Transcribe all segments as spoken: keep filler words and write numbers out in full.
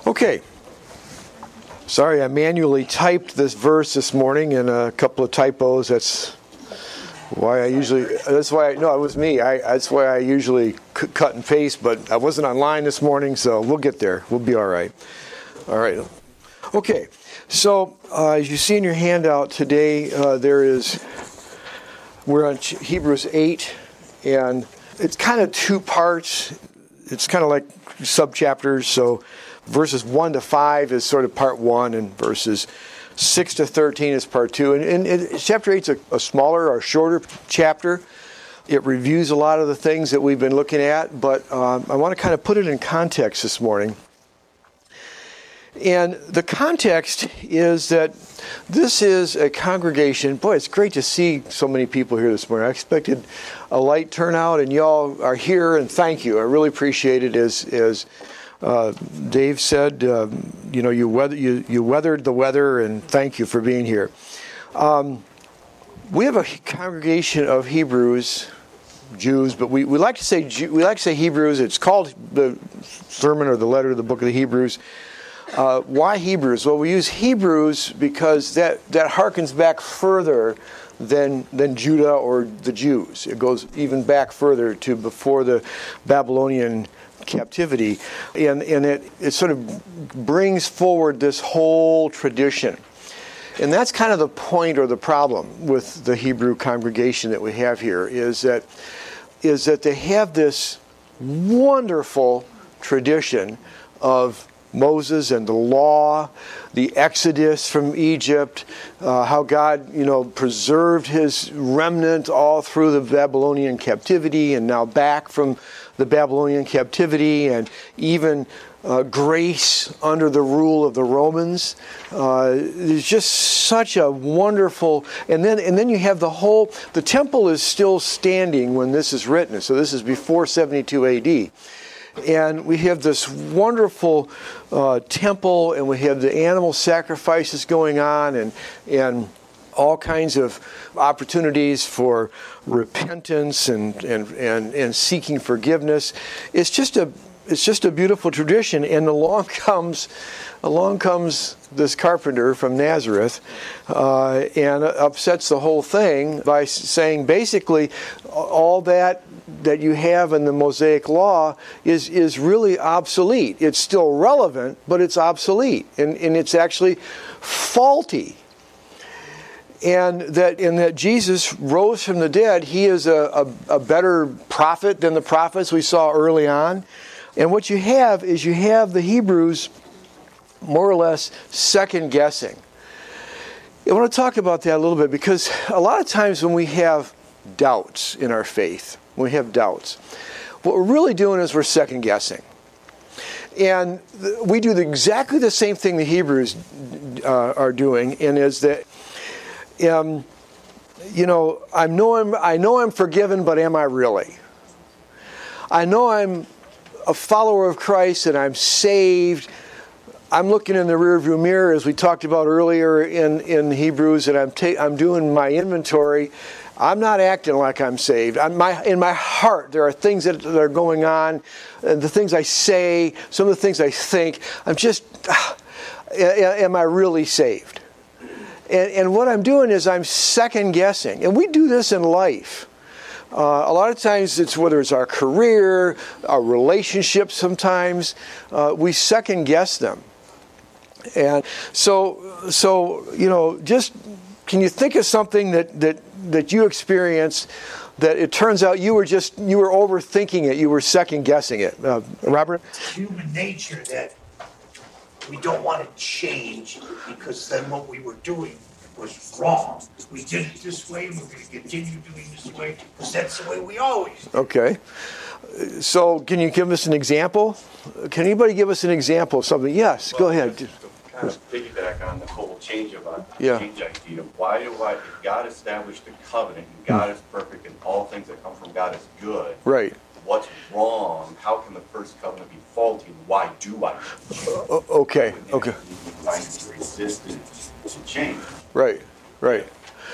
Okay. Sorry, I manually typed this verse this morning and a couple of typos. That's why I usually, that's why, I, no, it was me. I, that's why I usually c- cut and paste, but I wasn't online this morning, so we'll get there. We'll be all right. All right. Okay. So, uh, as you see in your handout today, uh, there is, we're on Hebrews eight, and it's kind of two parts. It's kind of like subchapters, so verses one to five is sort of part one, and verses six to thirteen is part two. And, and, and chapter eight is a, a smaller or shorter chapter. It reviews a lot of the things that we've been looking at, but um, I want to kind of put it in context this morning. And the context is that this is a congregation. Boy, it's great to see so many people here this morning. I expected a light turnout, and y'all are here, and thank you. I really appreciate it. As as uh, Dave said, uh, you know, you weather you you weathered the weather, and thank you for being here. Um, we have a congregation of Hebrews, Jews, but we, we like to say we like to say Hebrews. It's called the sermon or the letter of the book of the Hebrews. Uh, why Hebrews? Well, we use Hebrews because that, that harkens back further than than Judah or the Jews. It goes even back further to before the Babylonian captivity. And, and it, it sort of brings forward this whole tradition. And that's kind of the point or the problem with the Hebrew congregation that we have here, is that is that they have this wonderful tradition of Moses and the law, the Exodus from Egypt, uh, how God, you know, preserved his remnant all through the Babylonian captivity, and now back from the Babylonian captivity, and even uh, grace under the rule of the Romans. Uh, it's just such a wonderful, and then and then you have the whole. The temple is still standing when this is written, so this is before seventy-two A D. And we have this wonderful uh, temple, and we have the animal sacrifices going on, and and all kinds of opportunities for repentance and and, and, and seeking forgiveness. It's just a it's just a beautiful tradition. And along comes along comes this carpenter from Nazareth uh, and upsets the whole thing by saying basically all that that you have in the Mosaic Law is is really obsolete. It's still relevant, but it's obsolete, and, and it's actually faulty. And that in that Jesus rose from the dead, he is a, a, a better prophet than the prophets we saw early on. And what you have is you have the Hebrews more or less second guessing. I want to talk about that a little bit, because a lot of times when we have doubts in our faith, when we have doubts, what we're really doing is we're second guessing. And we do the, exactly the same thing the Hebrews uh, are doing, and is that, um, you know, I know I'm, I know I'm forgiven, but am I really? I know I'm a follower of Christ and I'm saved. I'm looking in the rearview mirror, as we talked about earlier in, in Hebrews, and I'm ta- I'm doing my inventory. I'm not acting like I'm saved. I'm my, in my heart, there are things that, that are going on, and the things I say, some of the things I think. I'm just, uh, am I really saved? And, and what I'm doing is I'm second guessing. And we do this in life. Uh, a lot of times it's whether it's our career, our relationships sometimes, uh, we second guess them. And so, so you know, just can you think of something that, that, that you experienced that it turns out you were just, you were overthinking it, you were second guessing it? Uh, Robert? It's human nature that we don't want to change, because then what we were doing was wrong. We did it this way, and we're going to continue doing this way, because that's the way we always do. Okay. So can you give us an example? Can anybody give us an example of something? Yes, well, go ahead. Just to kind of piggyback on the whole change of a yeah. change idea. Why do I, if God established the covenant, and God mm. is perfect, and all things that come from God is good. Right. What's wrong? How can the first covenant be faulty? Why do I change? Uh, okay, okay. Find resistance to change. Right, right.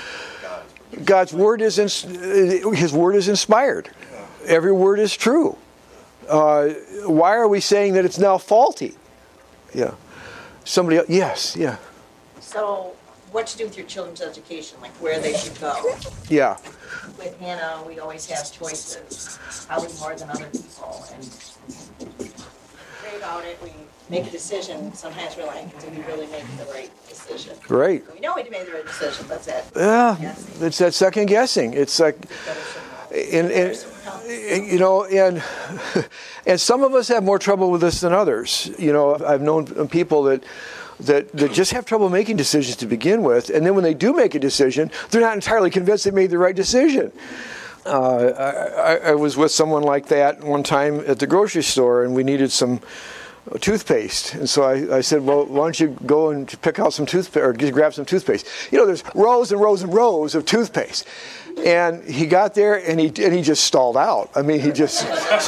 God's word is, in, his word is inspired. Every word is true. Uh, why are we saying that it's now faulty? yeah. Somebody else, yes, yeah, So, what to do with your children's education, like where they should go? yeah. With Hannah, we always have choices, probably more than other people, and we pray about it, we make a decision, sometimes we're like, did we really make the right decision? Right. We know we made the right decision, but that, Yeah, Yes. it's that second guessing. It's like, and, and you know, and and some of us have more trouble with this than others. You know, I've known people that that that just have trouble making decisions to begin with, and then when they do make a decision, they're not entirely convinced they made the right decision. Uh, I, I was with someone like that one time at the grocery store, and we needed some toothpaste, and so I, I said, well, why don't you go and pick out some toothpaste, or grab some toothpaste. You know, there's rows and rows and rows of toothpaste. And he got there, and he and he just stalled out. I mean, he just,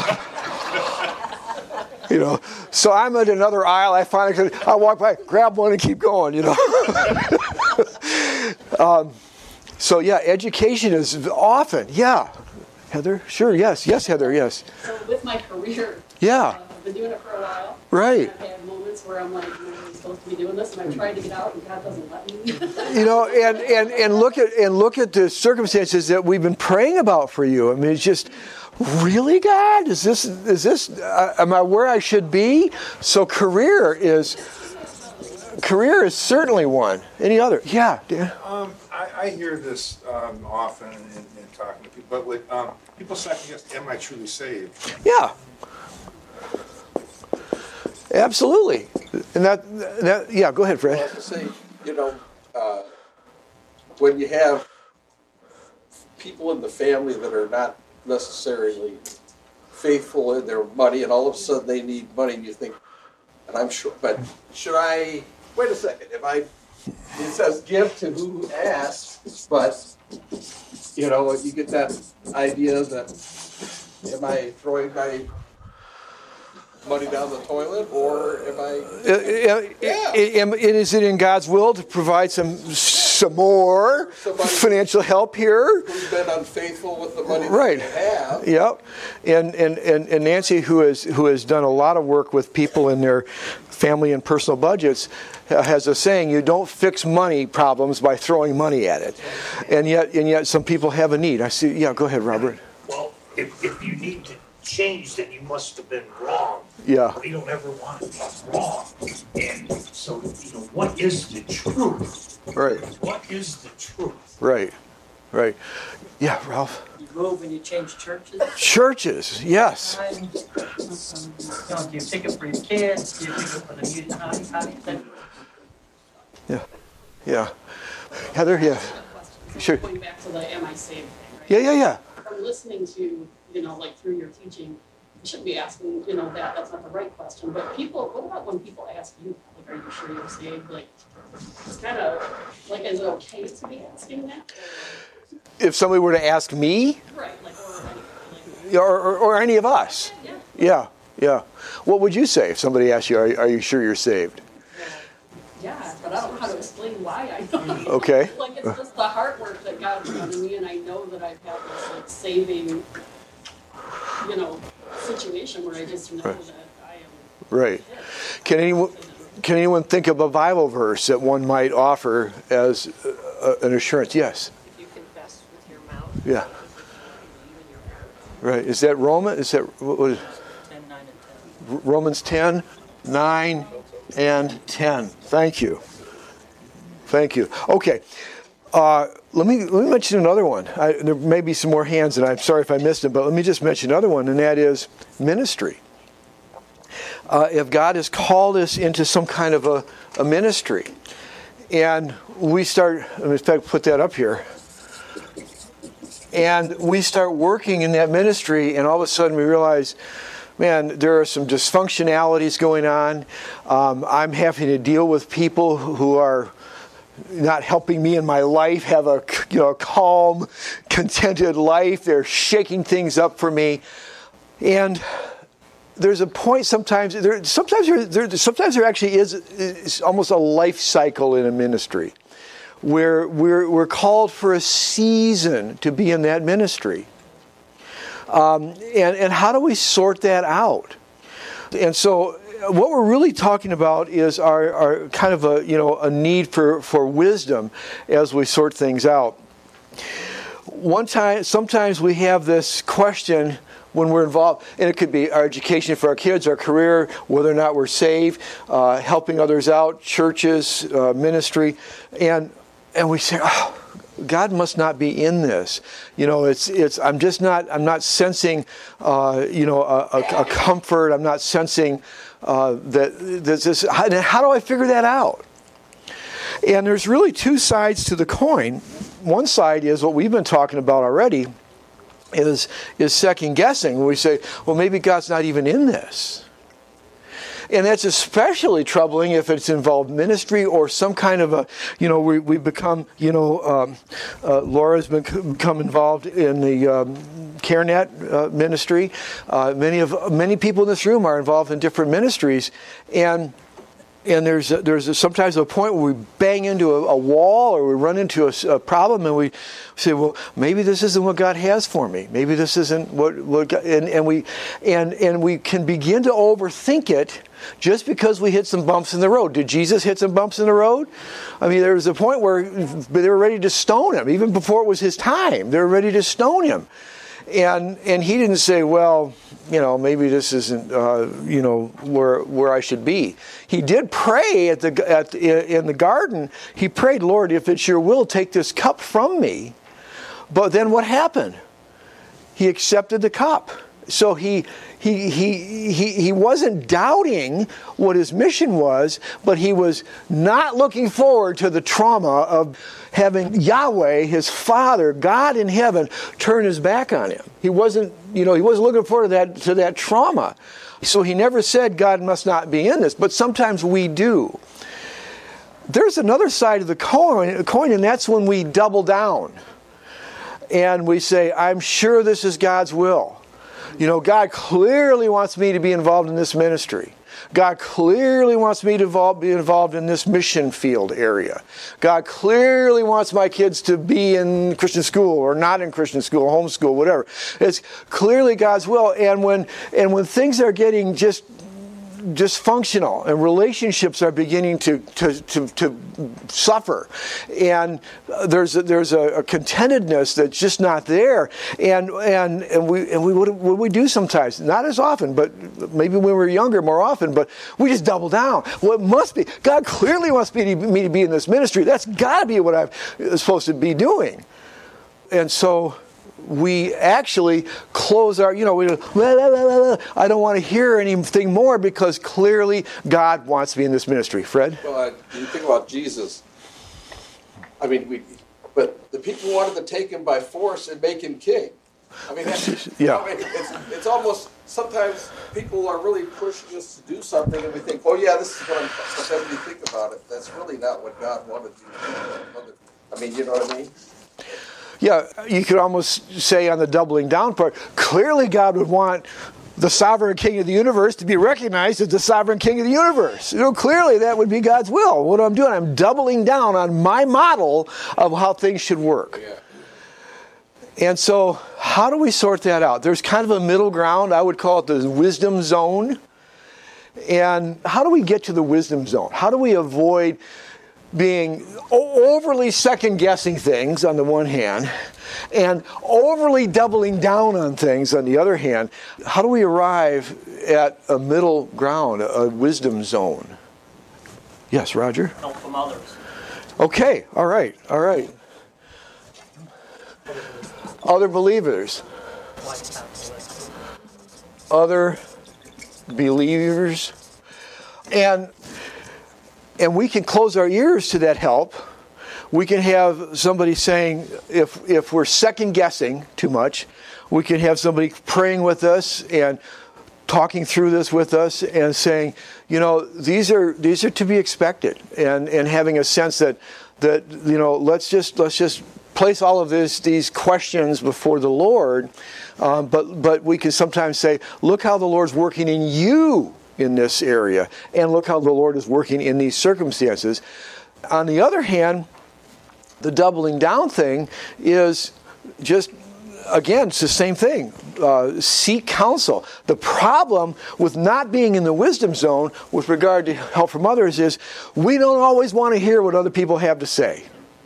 you know. So I'm at another aisle. I finally, I walk by, grab one, and keep going, you know. um, so yeah, education is often, yeah. Heather, sure, yes, yes, Heather, yes. So with my career, Yeah. uh, I've been doing it for a while. Right. I've had moments where I'm like, you know, I'm supposed to be doing this, and I've tried to get out, and God doesn't let me. You know, and, and, and look at and look at the circumstances that we've been praying about for you. I mean, it's just, really, God? Is this is this? Uh, am I where I should be? So career is career is certainly one. Any other? Yeah, Dan. Um, I, I hear this um, often in, in talking to people, but with um, people second guess, am I truly saved? Yeah. Absolutely. And that, that yeah, go ahead, Fred. Well, to say, you know, uh, when you have people in the family that are not necessarily faithful in their money, and all of a sudden they need money, and you think, and I'm sure, but should I, wait a second, if I, it says give to who asks, but, you know, you get that idea that, am I throwing my money down the toilet, or am I? Uh, uh, Yeah. uh, Is it in God's will to provide some some more Somebody- financial help here? Who's been unfaithful with the money Right. that they have? Yep. And, and and and Nancy, who has who has done a lot of work with people in their family and personal budgets, has a saying: you don't fix money problems by throwing money at it. And yet and yet some people have a need. I see. Yeah. Go ahead, Robert. Well, if, if you need to change, then you must have been wrong. Yeah. We don't ever want to be wrong. And so, you know, what is the truth? Right. What is the truth? Right. Right. Yeah, Ralph. You move and you change churches. Churches. Yes. Um, you know, do you pick it for your kids? Do you pick it for the music? How do you, how do you think? Yeah. Yeah. Heather. Yeah. Sure. Going back to the am I saved thing, right? Yeah. Yeah. Yeah. From listening to, you know, like through your teaching, you shouldn't be asking, you know, that, that's not the right question. But people, what about when people ask you, like, are you sure you're saved? Like, it's kind of, like, is it okay to be asking that? If somebody were to ask me, Right, like, or, like, or, or, or any of us, yeah. yeah, yeah, what would you say if somebody asked you, are, are you sure you're saved? Yeah, but I don't know how to explain why I don't. Okay. Like, it's just the hard work that God's done in me, and I know that I've had this, like, saving, you know, situation where I just know Right. that I am. Right. Can anyone can anyone think of a Bible verse that one might offer as uh, an assurance? Yes. If you confess with your mouth. Yeah. and believe in your heart. Right. Is that Roman? Is that what was it? ten, nine, and ten. Romans ten, nine, and ten? Thank you. Thank you. Okay. Uh, let me let me mention another one. I, there may be some more hands, and I'm sorry if I missed them, but let me just mention another one, and that is ministry. Uh, if God has called us into some kind of a, a ministry, and we start, in fact, put that up here, and we start working in that ministry, and all of a sudden we realize, man, there are some dysfunctionalities going on. Um, I'm having to deal with people who are not helping me in my life have a, you know, calm, contented life. They're shaking things up for me, and there's a point sometimes. There, sometimes there, there, sometimes there actually is, is almost a life cycle in a ministry, where we're we're called for a season to be in that ministry. Um, and and how do we sort that out? And so what we're really talking about is our, our kind of a, you know, a need for, for wisdom as we sort things out. One time, sometimes we have this question when we're involved, and it could be our education for our kids, our career, whether or not we're saved, uh, helping others out, churches, uh, ministry, and and we say, oh, God must not be in this. You know, it's it's. I'm just not. I'm not sensing, uh, you know, a, a, a comfort. I'm not sensing uh, that this is. How, how do I figure that out? And there's really two sides to the coin. One side is what we've been talking about already. Is is second guessing. We say, well, maybe God's not even in this. And that's especially troubling if it's involved ministry or some kind of a, you know, we we become, you know, um, uh, Laura's been, become involved in the um, CareNet uh, ministry. Uh, many of many people in this room are involved in different ministries, and. And there's a, there's a, sometimes a point where we bang into a, a wall or we run into a, a problem and we say, well, maybe this isn't what God has for me. Maybe this isn't what, what God, and, and we and and we can begin to overthink it just because we hit some bumps in the road. Did Jesus hit some bumps in the road? I mean, there was a point where they were ready to stone him, even before it was his time. They were ready to stone him. And and he didn't say, well, you know, maybe this isn't, uh, you know, where where I should be. He did pray at the at in the garden. He prayed, Lord, if it's your will, take this cup from me. But then what happened? He accepted the cup. So he he he he he wasn't doubting what his mission was, but he was not looking forward to the trauma of having Yahweh, his Father, God in heaven, turn his back on him. He wasn't, you know, he wasn't looking forward to that to that trauma. So he never said God must not be in this, but sometimes we do. There's another side of the coin, coin, and that's when we double down. And we say, I'm sure this is God's will. You know, God clearly wants me to be involved in this ministry. God clearly wants me to involve, be involved in this mission field area. God clearly wants my kids to be in Christian school or not in Christian school, homeschool, whatever. It's clearly God's will. And when and when things are getting just dysfunctional and relationships are beginning to to, to, to suffer, and there's a, there's a, a contentedness that's just not there, and and and we and we what, what we do sometimes, not as often, but maybe when we were younger more often, but we just double down. Well, it must be God clearly wants me to, me to be in this ministry. That's got to be what I'm supposed to be doing, and so we actually close our, you know, we, I don't want to hear anything more because clearly God wants me in this ministry. Fred? Well, uh, you think about Jesus. I mean, we, but the people wanted to take him by force and make him king. I mean, that's, yeah. I mean, it's, it's almost, sometimes people are really pushing us to do something and we think, oh yeah, this is what I'm, but then we think about it. That's really not what God wanted to do. I mean, you know what I mean? Yeah, you could almost say on the doubling down part, clearly God would want the sovereign king of the universe to be recognized as the sovereign king of the universe. You know, clearly that would be God's will. What I'm doing, I'm doubling down on my model of how things should work. Yeah. And so how do we sort that out? There's kind of a middle ground. I would call it the wisdom zone. And how do we get to the wisdom zone? How do we avoid being overly second-guessing things on the one hand and overly doubling down on things on the other hand? How do we arrive at a middle ground, a wisdom zone? Yes, Roger? Help from others. Okay, all right, all right. Other believers. Other believers. And And we can close our ears to that help. We can have somebody saying, if if we're second guessing too much, we can have somebody praying with us and talking through this with us and saying, you know, these are these are to be expected, and and having a sense that that you know, let's just let's just place all of this these questions before the Lord, um, but but we can sometimes say, look how the Lord's working in you in this area, and look how the Lord is working in these circumstances. On the other hand, the doubling down thing is just again, it's the same thing. Uh, seek counsel. The problem with not being in the wisdom zone with regard to help from others is we don't always want to hear what other people have to say.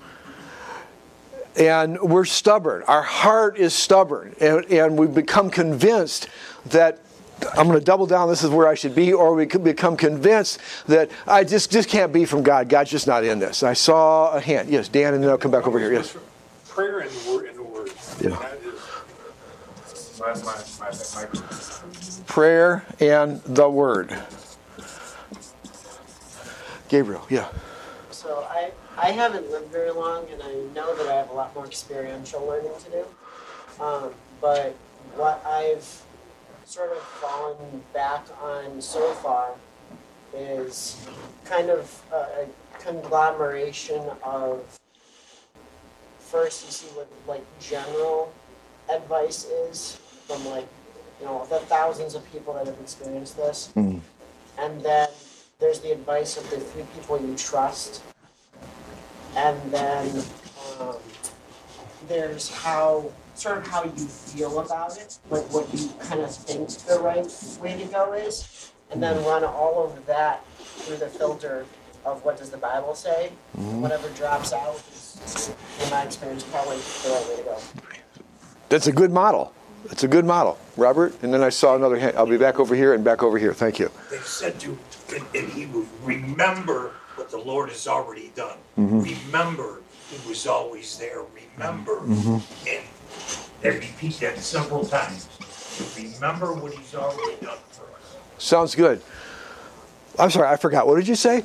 And we're stubborn. Our heart is stubborn. And, and we become convinced that I'm going to double down, this is where I should be, or we could become convinced that I just, just can't be from God. God's just not in this. I saw a hand. Yes, Dan, and then I'll come back over here. Yes. Prayer and the word, and the word. Yeah. That is my, my, my, my. Prayer and the word. Gabriel, yeah. So I, I haven't lived very long, and I know that I have a lot more experiential learning to do. Um, but what I've sort of fallen back on so far is kind of a, a conglomeration of, first you see what like general advice is from like, you know, the thousands of people that have experienced this. Mm. And then there's the advice of the few people you trust. And then um, there's how, sort of how you feel about it, like what you kind of think the right way to go is, and then run all of that through the filter of what does the Bible say. Mm-hmm. Whatever drops out is, in my experience, probably the right way to go. That's a good model. It's a good model. Robert, and then I saw another hand. I'll be back over here and back over here. Thank you. They said to in, in Hebrew, remember what the Lord has already done. Mm-hmm. Remember He was always there. Remember. Mm-hmm. And they repeat that several times. Remember what He's already done for us. Sounds good. I'm sorry, I forgot. What did you say?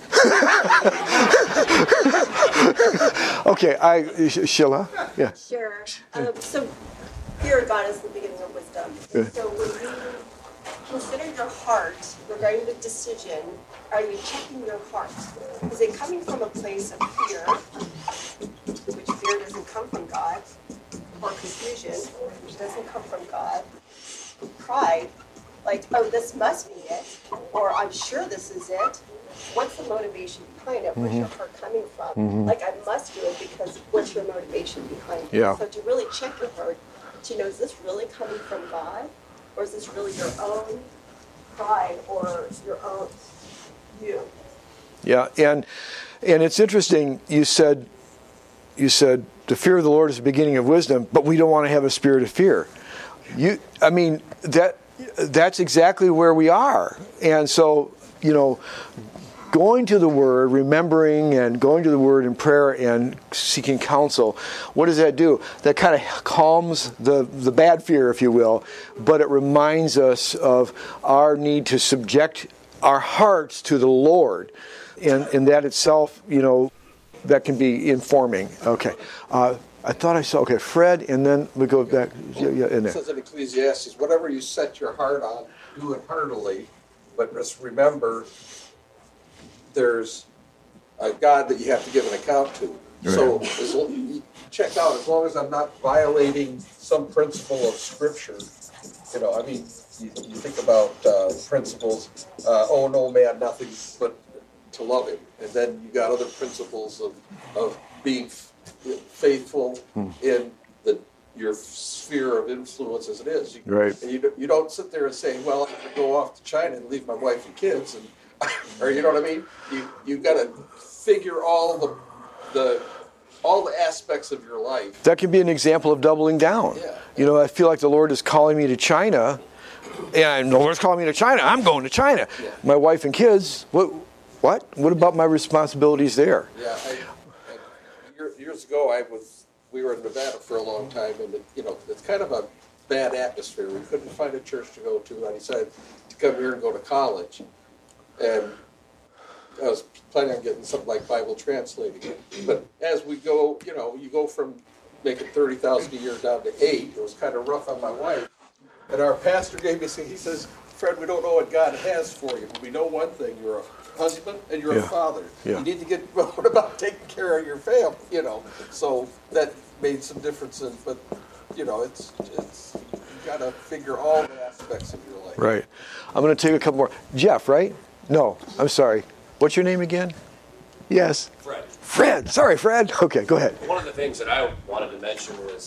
Okay, I Sheila. Yeah. Sure. Um, so, fear of God is the beginning of wisdom. Yeah. So, when you consider your heart regarding the decision, are you checking your heart? Is it coming from a place of fear, which fear doesn't come from God, or confusion, which doesn't come from God, pride, like, oh, this must be it, or I'm sure this is it. What's the motivation behind it? Where's mm-hmm. your heart coming from? Mm-hmm. Like, I must do it because what's your motivation behind it? Yeah. So to really check your heart, to know, is this really coming from God? Or is this really your own pride or your own you? Yeah, and and it's interesting, you said, you said, the fear of the Lord is the beginning of wisdom, but we don't want to have a spirit of fear. You, I mean, that that's exactly where we are. And so, you know, going to the Word, remembering and going to the Word in prayer and seeking counsel, what does that do? That kind of calms the, the bad fear, if you will, but it reminds us of our need to subject our hearts to the Lord. And, and that itself, you know, that can be informing. Okay. Uh, I thought I saw, okay, Fred, and then we go back. Yeah, yeah, in there. It says in Ecclesiastes, whatever you set your heart on, do it heartily. But just remember, there's a God that you have to give an account to. Right. So as l- check out, as long as I'm not violating some principle of Scripture, you know, I mean, you, you think about uh, principles, uh, oh, no man, nothing but to love him. And then you got other principles of, of being faithful hmm. in the your sphere of influence as it is. You, right. And you, you don't sit there and say, well, I'm going to go off to China and leave my wife and kids, and or you know what I mean? You you got to figure all the the all the aspects of your life. That can be an example of doubling down. Yeah. You know, I feel like the Lord is calling me to China, and the Lord's calling me to China. I'm going to China. Yeah. My wife and kids. What? What? What about my responsibilities there? Yeah. I, I, years ago, I was. We were in Nevada for a long time, and it, you know, it's kind of a bad atmosphere. We couldn't find a church to go to. I decided to come here and go to college, and I was planning on getting something like Bible translating. But as we go, you know, you go from making thirty thousand a year down to eight. It was kind of rough on my wife. And our pastor gave me, he says, "Fred, we don't know what God has for you, but we know one thing: you're a husband and you're yeah. a father. Yeah. You need to get what about taking care of your family, you know." So that made some difference in, but you know, it's it's you got to figure all the aspects of your life. Right. I'm going to take a couple more. Jeff, right? No, I'm sorry. What's your name again? Yes. Fred. Fred. Sorry, Fred. Okay, go ahead. One of the things that I wanted to mention is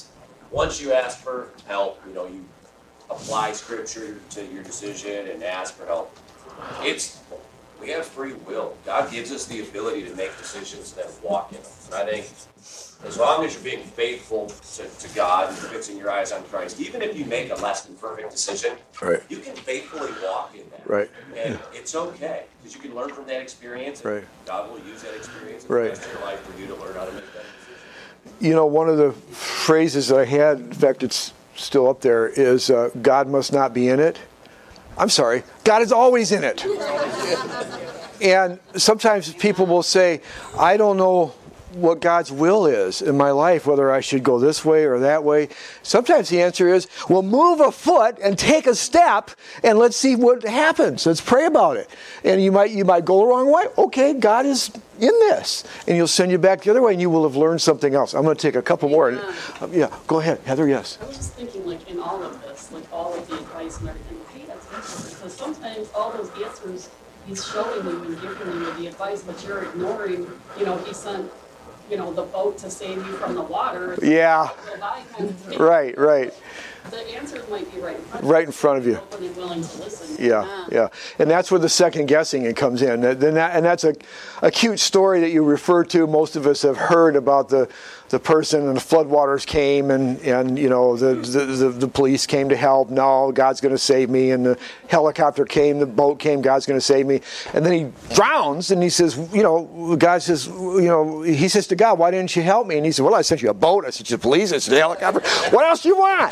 once you ask for help, you know, you apply scripture to your decision and ask for help. It's, we have free will. God gives us the ability to make decisions that walk in them. And I think as long as you're being faithful to, to God and fixing your eyes on Christ, even if you make a less than perfect decision, right. you can faithfully walk in that. Right. And it's okay, because you can learn from that experience, and right. God will use that experience in right. the rest of your life for you to learn how to make that decision. You know, one of the phrases that I had, in fact, it's still up there, is uh, God must not be in it. I'm sorry, God is always in it. And sometimes people will say, I don't know what God's will is in my life, whether I should go this way or that way. Sometimes the answer is, well, move a foot and take a step and let's see what happens. Let's pray about it. And you might you might go the wrong way. Okay, God is in this. And He'll send you back the other way and you will have learned something else. I'm going to take a couple more. And, uh, yeah, go ahead. Heather, yes. I was just thinking, like, in all of this, like all of the advice and everything, hey, that's interesting. Because sometimes all those answers He's showing you and giving you the advice, but you're ignoring, you know, He sent, you know, the boat to save you from the water. It's yeah. Like, kind of right, right. The answers might be right in front of right in front of you. Open and willing to listen. Yeah, yeah, yeah. And that's where the second guessing comes in. And that, and that's a, a cute story that you refer to. Most of us have heard about the, the person and the floodwaters came and, and you know, the, the, the, the police came to help. No, God's going to save me. And the helicopter came, the boat came, God's going to save me. And then he drowns and he says, you know, God says, you know, he says to God, why didn't you help me? And he said, well, I sent you a boat. I sent you the police. I sent you a helicopter. What else do you want?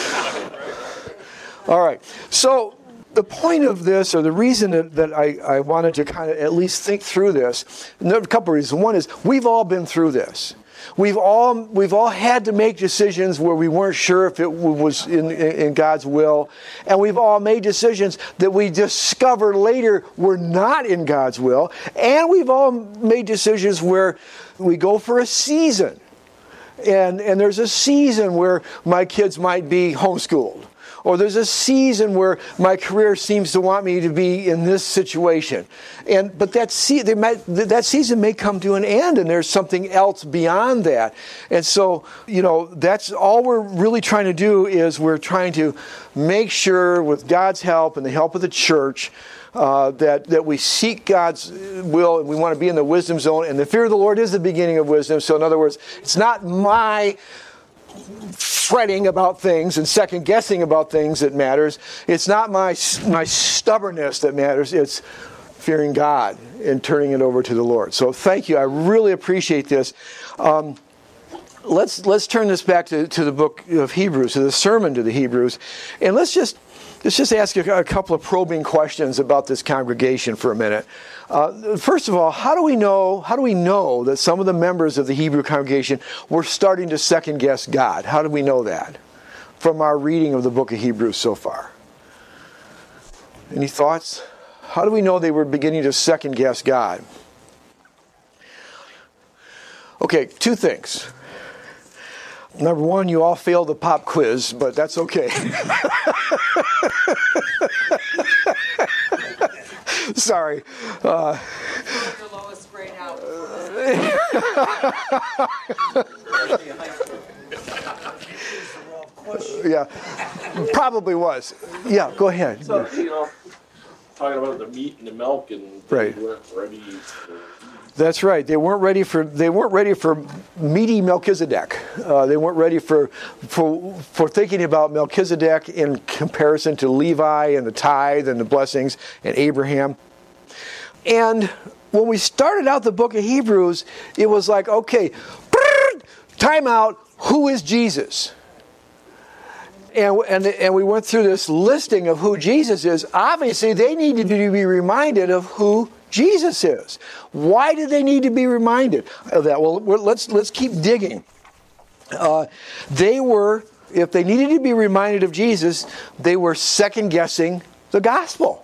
All right. So the point of this, or the reason that, that I, I wanted to kind of at least think through this, and there are a couple of reasons. One is we've all been through this. We've all we've all had to make decisions where we weren't sure if it was in, in God's will, and we've all made decisions that we discover later were not in God's will, and we've all made decisions where we go for a season, and and there's a season where my kids might be homeschooled. Or there's a season where my career seems to want me to be in this situation. And but that se- they might, that season may come to an end and there's something else beyond that. And so, you know, that's all we're really trying to do is we're trying to make sure with God's help and the help of the church uh, that, that we seek God's will and we want to be in the wisdom zone. And the fear of the Lord is the beginning of wisdom. So in other words, it's not my fretting about things and second guessing about things that matters. It's not my my stubbornness that matters. It's fearing God and turning it over to the Lord. So thank you. I really appreciate this. Um, let's let's turn this back to, to the book of Hebrews, to the sermon to the Hebrews, and let's just let's just ask a, a couple of probing questions about this congregation for a minute. Uh, first of all, how do we know? How do we know that some of the members of the Hebrew congregation were starting to second guess God? How do we know that from our reading of the book of Hebrews so far? Any thoughts? How do we know they were beginning to second guess God? Okay, two things. Number one, you all failed the pop quiz, but that's okay. Sorry. Uh, Your lowest grade out. yeah, probably was. Yeah, go ahead. So, you know, talking about the meat and the milk, and they right. weren't ready for. That's right. They weren't ready for they weren't ready for meaty Melchizedek. Uh, they weren't ready for for for thinking about Melchizedek in comparison to Levi and the tithe and the blessings and Abraham. And when we started out the book of Hebrews, it was like, okay, time out. Who is Jesus? And, and, and we went through this listing of who Jesus is. Obviously, they needed to be reminded of who Jesus is. Why did they need to be reminded of that? Well, let's let's keep digging. Uh, they were, if they needed to be reminded of Jesus, they were second guessing the gospel.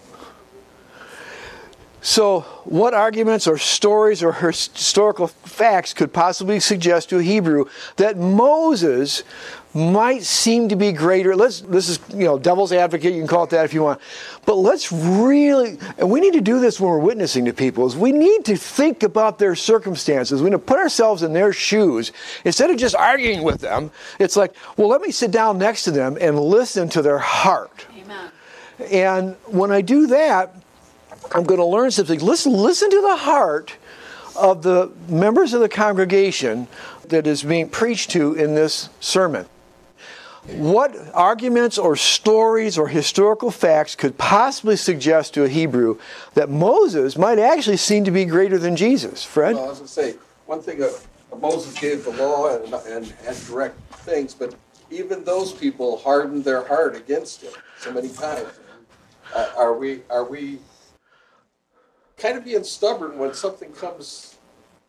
So, what arguments or stories or historical facts could possibly suggest to a Hebrew that Moses might seem to be greater. Let's, this is, you know, devil's advocate, you can call it that if you want. But let's really, and we need to do this when we're witnessing to people, is we need to think about their circumstances. We need to put ourselves in their shoes. Instead of just arguing with them, it's like, well, let me sit down next to them and listen to their heart. Amen. And when I do that, I'm going to learn something. Listen, listen to the heart of the members of the congregation that is being preached to in this sermon. What arguments or stories or historical facts could possibly suggest to a Hebrew that Moses might actually seem to be greater than Jesus? Fred? Well, I was going to say, one thing, uh, Moses gave the law and, and, and direct things, but even those people hardened their heart against him so many times. Uh, are we are we kind of being stubborn when something comes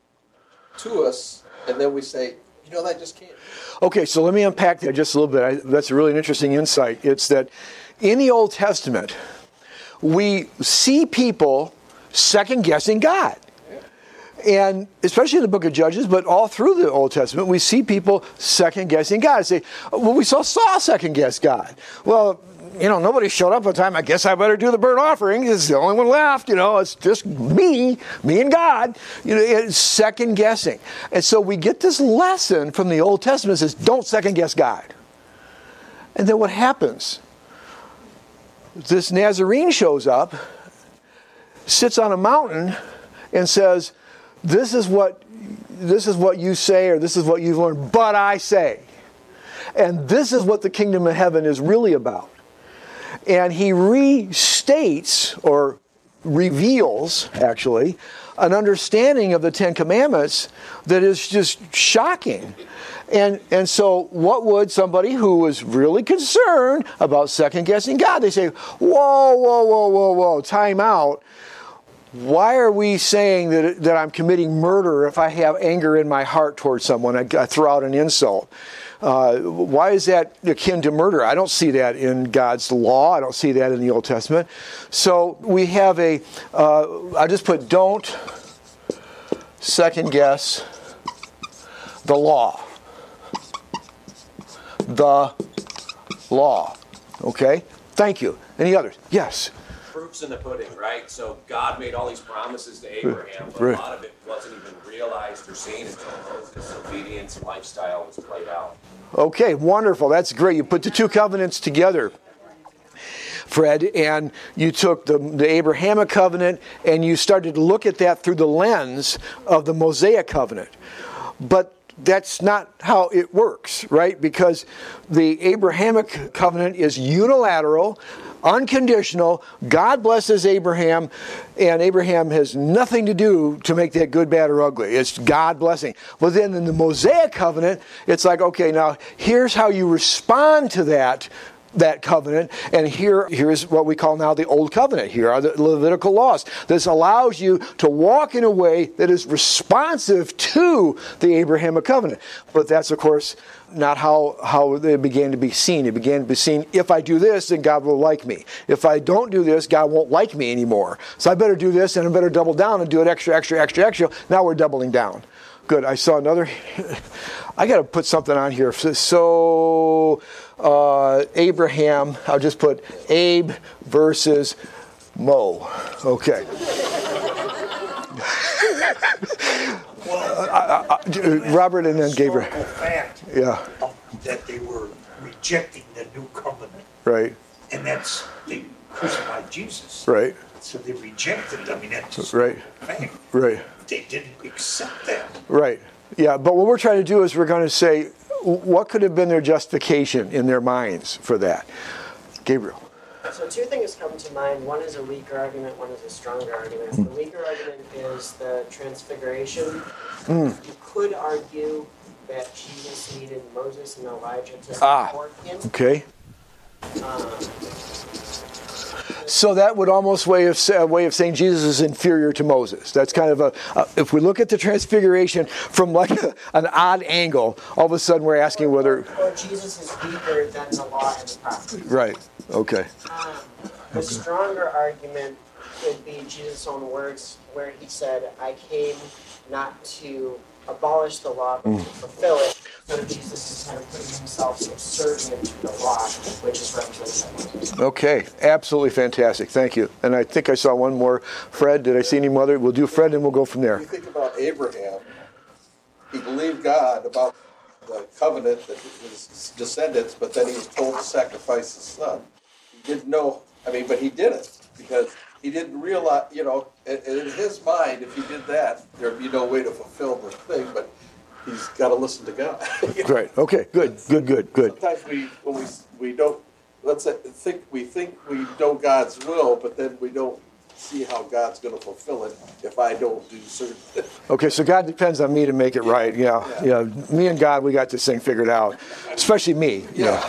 to us and then we say, you know, that just can't. Okay, so let me unpack that just a little bit. I, that's a really interesting insight. It's that in the Old Testament, we see people second-guessing God. And especially in the book of Judges, but all through the Old Testament, we see people second-guessing God. Say, well, we saw Saul second-guess God. Well, you know, nobody showed up on time. I guess I better do the burnt offering. It's the only one left. You know, it's just me, me and God. You know, it's second guessing. And so we get this lesson from the Old Testament that says, don't second guess God. And then what happens? This Nazarene shows up, sits on a mountain, and says, this is what, this is what you say, or this is what you've learned, but I say. And this is what the kingdom of heaven is really about. And he restates, or reveals, actually, an understanding of the Ten Commandments that is just shocking. And and so what would somebody who was really concerned about second-guessing God, they say, whoa, whoa, whoa, whoa, whoa, time out. Why are we saying that, that I'm committing murder if I have anger in my heart towards someone? I, I throw out an insult. Uh, why is that akin to murder? I don't see that in God's law. I don't see that in the Old Testament. So we have a, uh, I just put don't second guess the law. The law. Okay? Thank you. Any others? Yes. Proof's in the pudding, right? So God made all these promises to Abraham, but Right. a lot of it wasn't even realized or seen until Moses' obedience and lifestyle was played out. Okay, wonderful. That's great. You put the two covenants together, Fred, and you took the, the Abrahamic covenant and you started to look at that through the lens of the Mosaic covenant. But that's not how it works, right? Because the Abrahamic covenant is unilateral, unconditional. God blesses Abraham, and Abraham has nothing to do to make that good, bad, or ugly. It's God blessing. But then in the Mosaic covenant, it's like, okay, now here's how you respond to that that covenant, and here here's what we call now the Old Covenant. Here are the Levitical laws. This allows you to walk in a way that is responsive to the Abrahamic covenant. But that's, of course, not how, how it began to be seen. It began to be seen, if I do this, then God will like me. If I don't do this, God won't like me anymore. So I better do this, and I better double down and do it extra, extra, extra, extra. Now we're doubling down. Good. I saw another. I got to put something on here. So, uh, Abraham, I'll just put Abe versus Mo. Okay. Well, uh, uh, Robert and then Gabriel. Fact Yeah. that they were rejecting the new covenant. Right. And that's, they crucified Jesus. Right. So they rejected, I mean, that's just Right. fact. Right. They didn't accept that. Right. Yeah, but what we're trying to do is we're going to say, what could have been their justification in their minds for that? Gabriel. So two things come to mind. One is a weaker argument, one is a stronger argument. Mm. The weaker argument is the transfiguration. Mm. You could argue that Jesus needed Moses and Elijah to Ah, support him. okay. Um, So that would almost way of a way of saying Jesus is inferior to Moses. That's kind of a, uh, if we look at the transfiguration from like a, an odd angle, all of a sudden we're asking whether. Or Jesus is weaker than the law and the prophets. Right. Okay. Um, the stronger argument could be Jesus' own words, where he said, "I came not to abolish the law, but to fulfill it." So Jesus is kind of putting himself subservient to the rock, which is represented by Moses. Okay, absolutely fantastic. Thank you. And I think I saw one more. Fred, did I see any other? We'll do Fred and we'll go from there. When you think about Abraham, he believed God about the covenant that his descendants, but then he was told to sacrifice his son. He didn't know, I mean, but he did it because he didn't realize, you know, in, in his mind, if he did that, there'd be no way to fulfill the thing, but he's got to listen to God. Great. Okay, good, good, good, good. Sometimes we, when we, we don't, let's say, think, we think we know God's will, but then we don't see how God's going to fulfill it if I don't do certain things. Okay, so God depends on me to make it right. Yeah, yeah. yeah. Me and God, we got this thing figured out. Especially me. Yeah.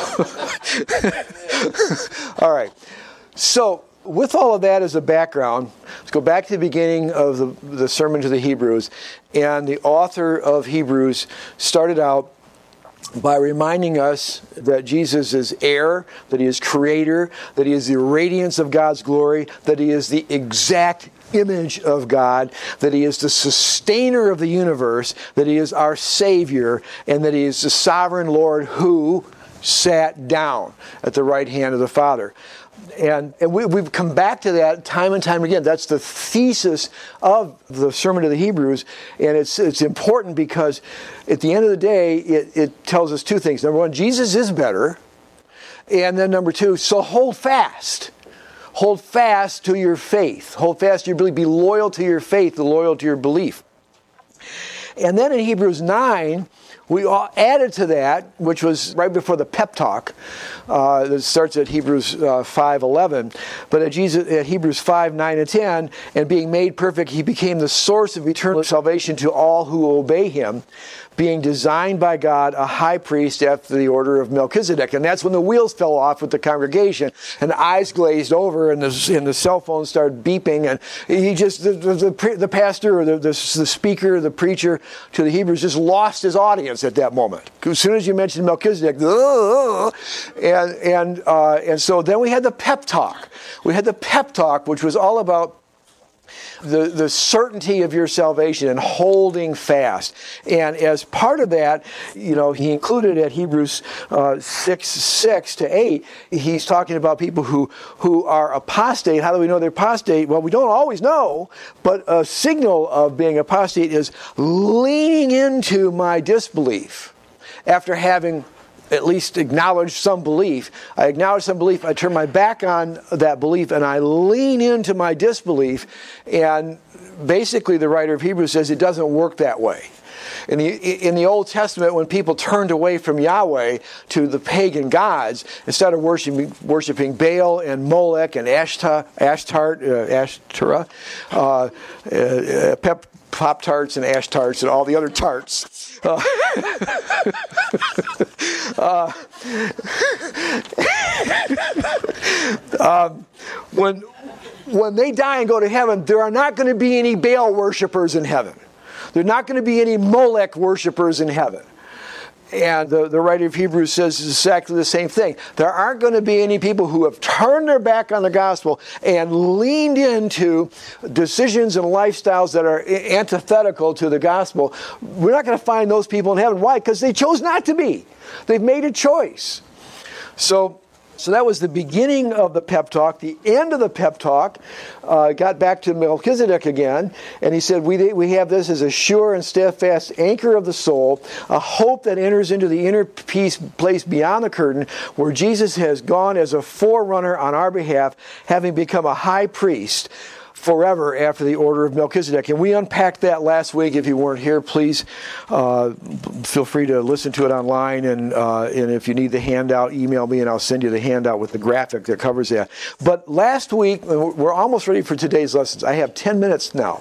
All right. So, with all of that as a background, let's go back to the beginning of the, the sermon to the Hebrews. And the author of Hebrews started out by reminding us that Jesus is heir, that he is creator, that he is the radiance of God's glory, that he is the exact image of God, that he is the sustainer of the universe, that he is our Savior, and that he is the sovereign Lord who sat down at the right hand of the Father. And, and we, we've come back to that time and time again. That's the thesis of the Sermon to the Hebrews. And it's it's important because at the end of the day, it, it tells us two things. Number one, Jesus is better. And then number two, so hold fast. Hold fast to your faith. Hold fast to your belief. Be loyal to your faith, loyal to your belief. And then in Hebrews nine, we all added to that, which was right before the pep talk. Uh, that starts at Hebrews uh, five eleven. But at, Jesus, at Hebrews five nine and ten, and being made perfect, he became the source of eternal salvation to all who obey him, being designed by God a high priest after the order of Melchizedek. And that's when the wheels fell off with the congregation, and the eyes glazed over, and the, and the cell phone started beeping, and he just, the, the, the pastor, or the, the, the speaker, the preacher to the Hebrews just lost his audience at that moment. As soon as you mentioned Melchizedek, and and uh, and so then we had the pep talk. We had the pep talk, which was all about the the certainty of your salvation and holding fast. And as part of that, you know, he included at Hebrews uh, six six to eight, he's talking about people who who are apostate. How do we know they're apostate? Well, we don't always know, but a signal of being apostate is leaning into my disbelief after having at least acknowledge some belief. I acknowledge some belief, I turn my back on that belief, and I lean into my disbelief. And basically the writer of Hebrews says it doesn't work that way. In the, in the Old Testament, when people turned away from Yahweh to the pagan gods, instead of worshiping, worshiping Baal and Molech and Ashta, Ashtart, uh, Ashtoreth, uh, uh, Pep, Pop Tarts and Ash Tarts and all the other tarts. Uh, uh, um, when when they die and go to heaven, there are not going to be any Baal worshipers in heaven. There are not going to be any Molech worshipers in heaven. And the, the writer of Hebrews says exactly the same thing. There aren't going to be any people who have turned their back on the gospel and leaned into decisions and lifestyles that are antithetical to the gospel. We're not going to find those people in heaven. Why? Because they chose not to be. They've made a choice. So... So that was the beginning of the pep talk. The end of the pep talk uh, got back to Melchizedek again, and he said, we, we have this as a sure and steadfast anchor of the soul, a hope that enters into the inner peace place beyond the curtain, where Jesus has gone as a forerunner on our behalf, having become a high priest forever after the order of Melchizedek. And we unpacked that last week. If you weren't here, please uh, feel free to listen to it online. And uh, and if you need the handout, email me and I'll send you the handout with the graphic that covers that. But last week, we're almost ready for today's lessons. I have ten minutes now.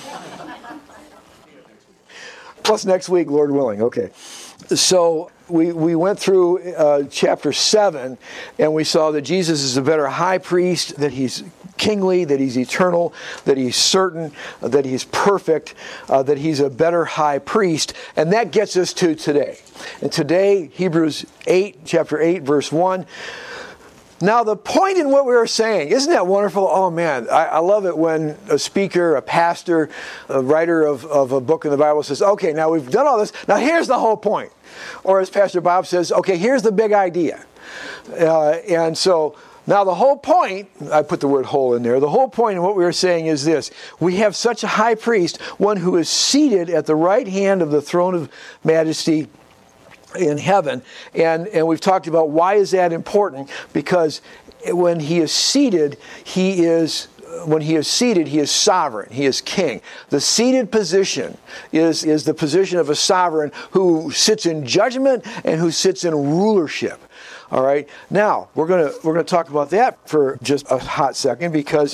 Plus next week, Lord willing. Okay. So we we went through uh, chapter seven, and we saw that Jesus is a better high priest, that he's kingly, that he's eternal, that he's certain, that he's perfect, uh, that he's a better high priest. And that gets us to today. And today, Hebrews eight, chapter eight, verse one, Now, the point in what we were saying, isn't that wonderful? Oh, man, I, I love it when a speaker, a pastor, a writer of, of a book in the Bible says, okay, now we've done all this. Now, here's the whole point. Or as Pastor Bob says, okay, here's the big idea. Uh, and so now the whole point, I put the word whole in there, the whole point in what we were saying is this. We have such a high priest, one who is seated at the right hand of the throne of majesty in heaven. And, and we've talked about why is that important? Because when he is seated, he is when he is seated, he is sovereign. He is king. The seated position is, is the position of a sovereign who sits in judgment and who sits in rulership. All right. Now we're gonna we're gonna talk about that for just a hot second because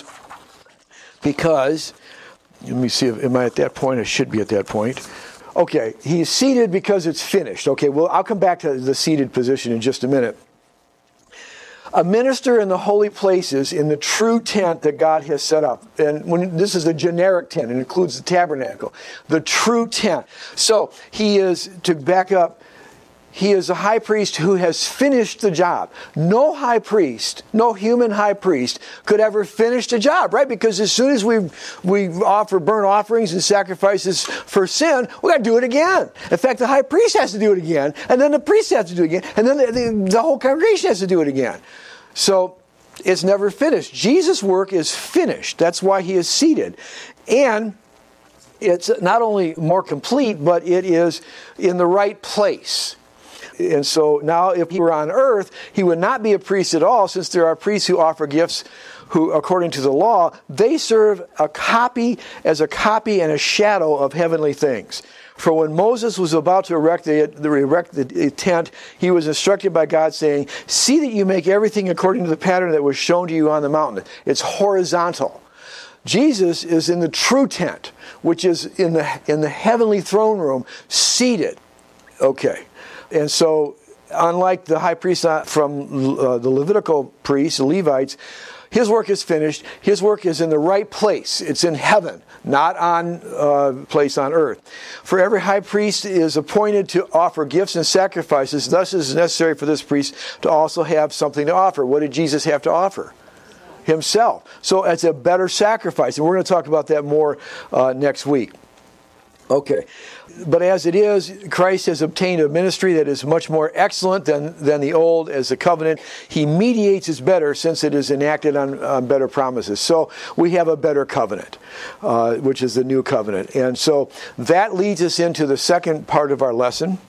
because let me see if am I at that point? I should be at that point. Okay, he's seated because it's finished. Okay, well, I'll come back to the seated position in just a minute. A minister in the holy places in the true tent that God has set up. And when this is a generic tent, it includes the tabernacle. The true tent. So he is, to back up, he is a high priest who has finished the job. No high priest, no human high priest could ever finish the job, right? Because as soon as we we offer burnt offerings and sacrifices for sin, we got to do it again. In fact, the high priest has to do it again, and then the priest has to do it again, and then the, the, the whole congregation has to do it again. So it's never finished. Jesus' work is finished. That's why he is seated. And it's not only more complete, but it is in the right place. And so now if he were on earth, he would not be a priest at all, since there are priests who offer gifts who, according to the law, they serve a copy as a copy and a shadow of heavenly things. For when Moses was about to erect the, the, erect the tent, he was instructed by God saying, see that you make everything according to the pattern that was shown to you on the mountain. It's horizontal. Jesus is in the true tent, which is in the in the heavenly throne room, seated. Okay. And so, unlike the high priest from uh, the Levitical priests, the Levites, his work is finished. His work is in the right place. It's in heaven, not on uh, place on earth. For every high priest is appointed to offer gifts and sacrifices. Thus it is necessary for this priest to also have something to offer. What did Jesus have to offer? Himself. So it's a better sacrifice. And we're going to talk about that more uh, next week. Okay. But as it is, Christ has obtained a ministry that is much more excellent than, than the old as the covenant. He mediates it better since it is enacted on, on better promises. So we have a better covenant, uh, which is the new covenant. And so that leads us into the second part of our lesson.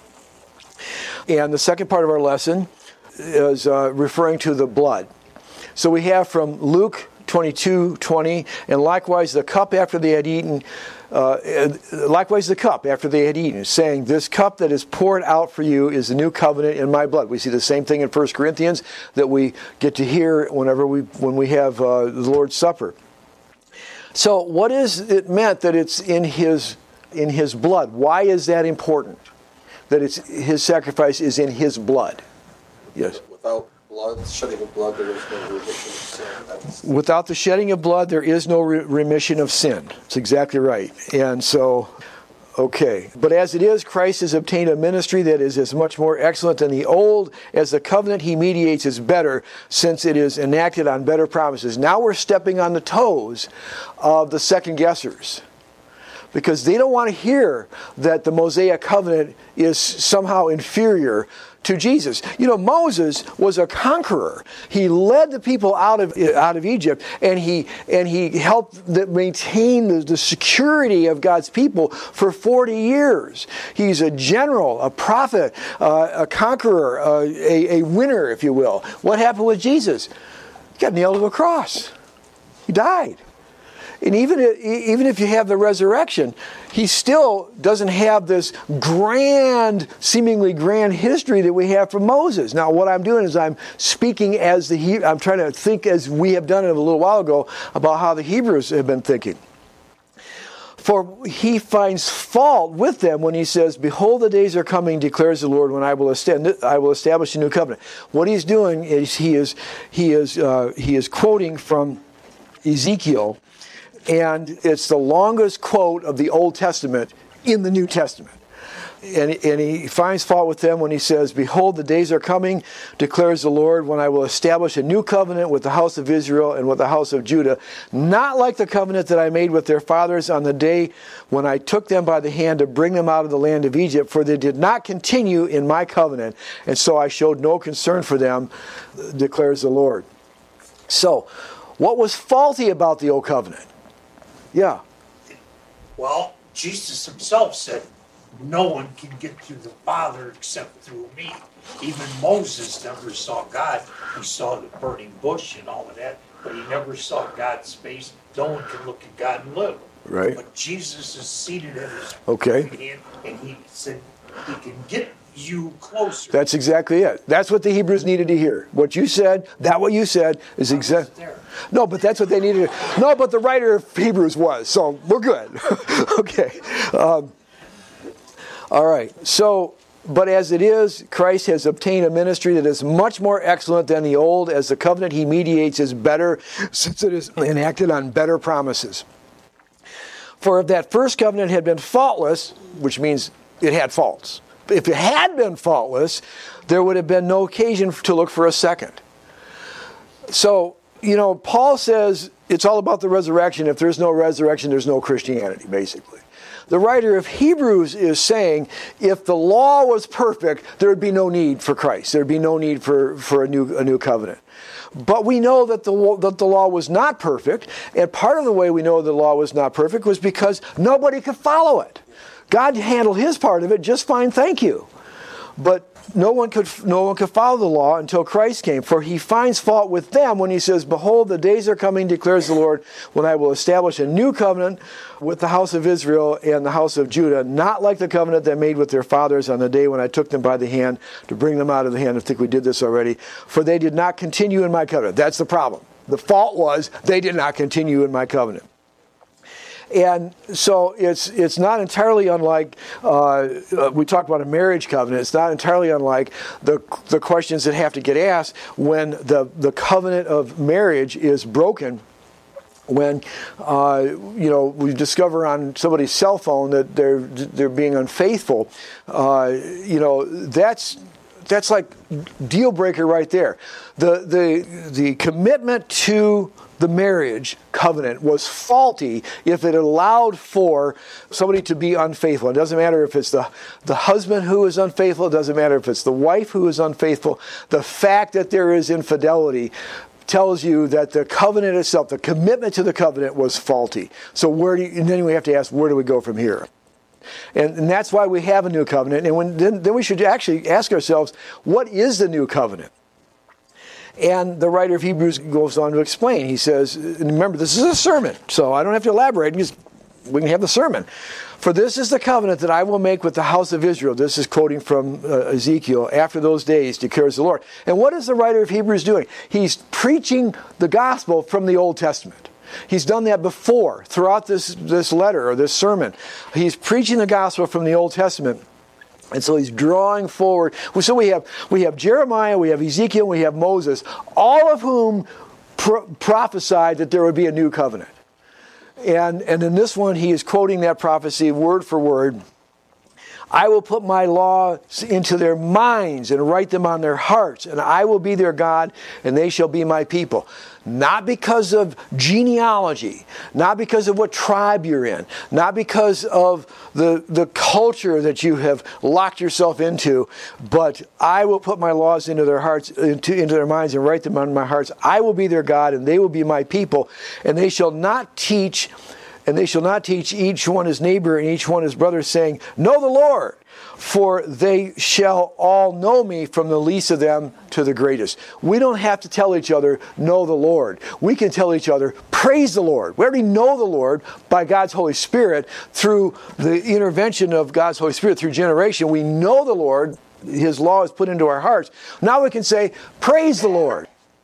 And the second part of our lesson is uh, referring to the blood. So we have from Luke twenty-two twenty, and likewise the cup after they had eaten, uh, likewise the cup after they had eaten, saying, this cup that is poured out for you is the new covenant in my blood. We see the same thing in First Corinthians that we get to hear whenever we when we have uh, the Lord's Supper. So what is it meant that it's in his in his blood? Why is that important? That it's his sacrifice is in his blood. Yes. Without blood, shedding of blood, there is no remission of sin. That's... Without the shedding of blood, there is no re- remission of sin. That's exactly right. And so, okay. But as it is, Christ has obtained a ministry that is as much more excellent than the old, as the covenant he mediates is better, since it is enacted on better promises. Now we're stepping on the toes of the second guessers, because they don't want to hear that the Mosaic covenant is somehow inferior to Jesus. You know, Moses was a conqueror. He led the people out of out of Egypt, and he and he helped the, maintain the, the security of God's people for forty years. He's a general, a prophet, uh, a conqueror, uh, a, a winner, if you will. What happened with Jesus? He got nailed to a cross. He died. And even if, even if you have the resurrection, he still doesn't have this grand, seemingly grand history that we have from Moses. Now, what I'm doing is I'm speaking as the he- I'm trying to think as we have done it a little while ago about how the Hebrews have been thinking. For he finds fault with them when he says, behold, the days are coming, declares the Lord, when I will establish, I will establish a new covenant. What he's doing is he is he is uh, he is quoting from Ezekiel. And it's the longest quote of the Old Testament in the New Testament. and, and he finds fault with them when he says, "Behold, the days are coming, declares the Lord, when I will establish a new covenant with the house of Israel and with the house of Judah, not like the covenant that I made with their fathers on the day when I took them by the hand to bring them out of the land of Egypt, for they did not continue in my covenant, and so I showed no concern for them, declares the Lord." So, what was faulty about the old covenant? Yeah. Well, Jesus himself said, no one can get to the Father except through me. Even Moses never saw God. He saw the burning bush and all of that, but he never saw God's face. No one can look at God and live. Right. But Jesus is seated at his Okay. right hand, and he said he can get you closer. That's exactly it. That's what the Hebrews needed to hear. What you said, that what you said is exactly. No, but that's what they needed. To, no, but the writer of Hebrews was, so we're good. Okay. Um, all right. So, but as it is, Christ has obtained a ministry that is much more excellent than the old, as the covenant he mediates is better, since it is enacted on better promises. For if that first covenant had been faultless, which means it had faults, if it had been faultless, there would have been no occasion to look for a second. So, you know, Paul says it's all about the resurrection. If there's no resurrection, there's no Christianity, basically. The writer of Hebrews is saying if the law was perfect, there would be no need for Christ. There would be no need for, for a new a new covenant. But we know that the, that the law was not perfect, and part of the way we know the law was not perfect was because nobody could follow it. God handled his part of it just fine, thank you. But no one could no one could follow the law until Christ came. For he finds fault with them when he says, "Behold, the days are coming, declares the Lord, when I will establish a new covenant with the house of Israel and the house of Judah, not like the covenant that I made with their fathers on the day when I took them by the hand to bring them out of the hand." I think we did this already. "For they did not continue in my covenant." That's the problem. The fault was they did not continue in my covenant. And so it's it's not entirely unlike, uh, uh, we talked about a marriage covenant, it's not entirely unlike the the questions that have to get asked when the, the covenant of marriage is broken. When, uh, you know, we discover on somebody's cell phone that they're they're being unfaithful, uh, you know, that's that's like deal breaker right there. The the the commitment to the marriage covenant was faulty if it allowed for somebody to be unfaithful. It doesn't matter if it's the, the husband who is unfaithful. It doesn't matter if it's the wife who is unfaithful. The fact that there is infidelity tells you that the covenant itself, the commitment to the covenant, was faulty. So where do you, and then we have to ask, where do we go from here? And, and that's why we have a new covenant. And when, then, then we should actually ask ourselves, what is the new covenant? And the writer of Hebrews goes on to explain. He says, and remember, this is a sermon, so I don't have to elaborate because we can have the sermon. "For this is the covenant that I will make with the house of Israel." This is quoting from uh, Ezekiel. "After those days, declares the Lord." And what is the writer of Hebrews doing? He's preaching the gospel from the Old Testament. He's done that before, throughout this, this letter or this sermon. He's preaching the gospel from the Old Testament. And so he's drawing forward. So we have we have Jeremiah, we have Ezekiel, we have Moses, all of whom pro- prophesied that there would be a new covenant. And, and in this one, he is quoting that prophecy word for word. "I will put my laws into their minds and write them on their hearts, and I will be their God, and they shall be my people." Not because of genealogy, not because of what tribe you're in, not because of the, the culture that you have locked yourself into, but I will put my laws into their hearts, into, into their minds and write them on my hearts. I will be their God, and they will be my people, and they shall not teach And they shall not teach each one his neighbor and each one his brother, saying, "Know the Lord, for they shall all know me, from the least of them to the greatest." We don't have to tell each other, "Know the Lord." We can tell each other, "Praise the Lord." We already know the Lord by God's Holy Spirit through the intervention of God's Holy Spirit through generation. We know the Lord. His law is put into our hearts. Now we can say, "Praise the Lord.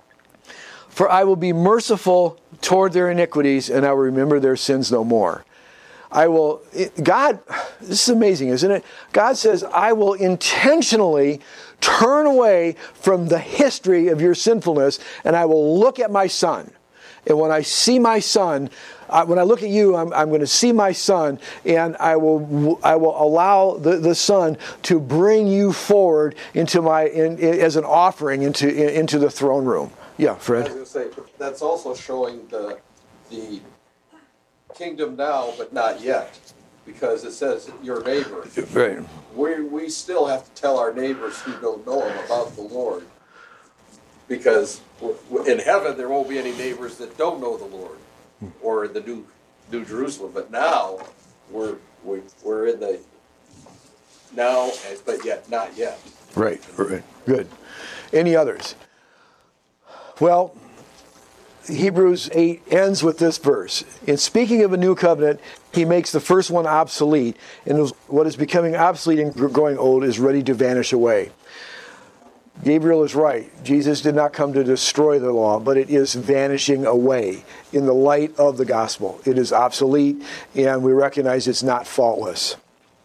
For I will be merciful toward their iniquities, and I will remember their sins no more." I will, God, this is amazing, isn't it? God says, I will intentionally turn away from the history of your sinfulness, and I will look at my son, And when I see my son, I, when I look at you, I'm, I'm going to see my son, and I will I will allow the, the son to bring you forward into my in, in, as an offering into in, into the throne room. Yeah, Fred. I was going to say, that's also showing the the kingdom now, but not yet, because it says your neighbor. Right. We we still have to tell our neighbors who don't know him about the Lord, because in heaven there won't be any neighbors that don't know the Lord, or in the new New Jerusalem. But now we're we, we're in the now, but yet not yet. Right. Right. Good. Any others? Well, Hebrews eight ends with this verse. In speaking of a new covenant, he makes the first one obsolete, and what is becoming obsolete and growing old is ready to vanish away. Gabriel is right. Jesus did not come to destroy the law, but it is vanishing away in the light of the gospel. It is obsolete, and we recognize it's not faultless.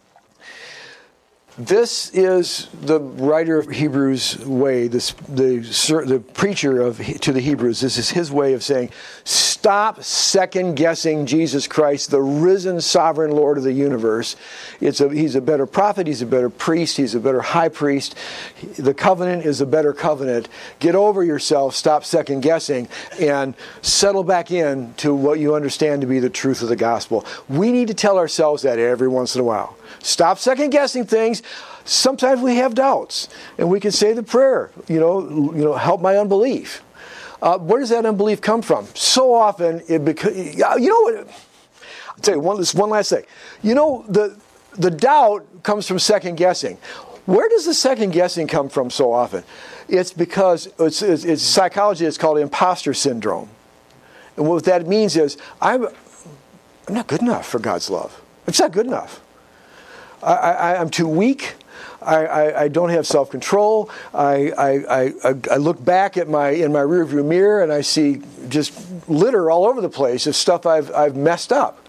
This is the writer of Hebrews' way, this, the, the preacher of to the Hebrews. This is his way of saying, stop second-guessing Jesus Christ, the risen sovereign Lord of the universe. It's a, he's a better prophet, he's a better priest, he's a better high priest. The covenant is a better covenant. Get over yourself, stop second-guessing, and settle back in to what you understand to be the truth of the gospel. We need to tell ourselves that every once in a while. Stop second-guessing things. Sometimes we have doubts, and we can say the prayer, you know, you know, help my unbelief. Uh, where does that unbelief come from? So often, it beca- you know what? I'll tell you one, this one last thing. You know, the the doubt comes from second-guessing. Where does the second-guessing come from so often? It's because, it's, it's, it's psychology, it's called imposter syndrome. And what that means is, I'm, I'm not good enough for God's love. It's not good enough. I, I, I'm too weak. I, I, I don't have self-control. I, I, I, I look back at my in my rearview mirror and I see just litter all over the place of stuff I've I've messed up.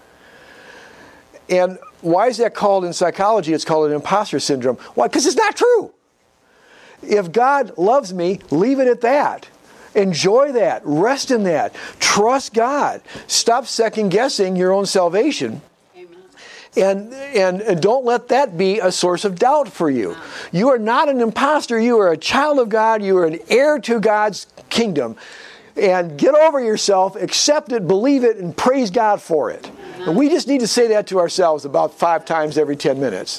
And why is that called in psychology? It's called an imposter syndrome. Why? Because it's not true. If God loves me, leave it at that. Enjoy that. Rest in that. Trust God. Stop second-guessing your own salvation. And, and and don't let that be a source of doubt for you. You are not an imposter. You are a child of God. You are an heir to God's kingdom. And get over yourself, accept it, believe it, and praise God for it. And we just need to say that to ourselves about five times every ten minutes.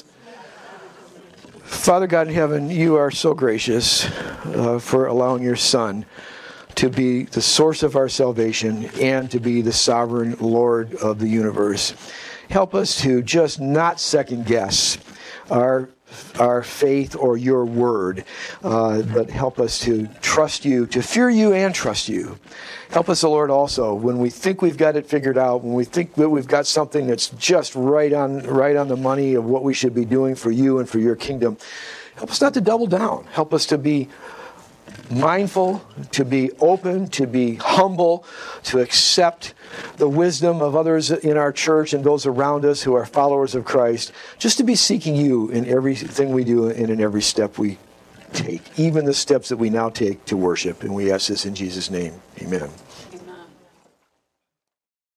Father God in heaven, you are so gracious uh, for allowing your Son to be the source of our salvation and to be the sovereign Lord of the universe. Help us to just not second guess our our faith or your word, uh, but help us to trust you, to fear you and trust you. Help us, O Lord, also when we think we've got it figured out, when we think that we've got something that's just right on right on the money of what we should be doing for you and for your kingdom. Help us not to double down. Help us to be mindful, to be open, to be humble, to accept the wisdom of others in our church and those around us who are followers of Christ, just to be seeking you in everything we do and in every step we take, even the steps that we now take to worship. And we ask this in Jesus' name. Amen.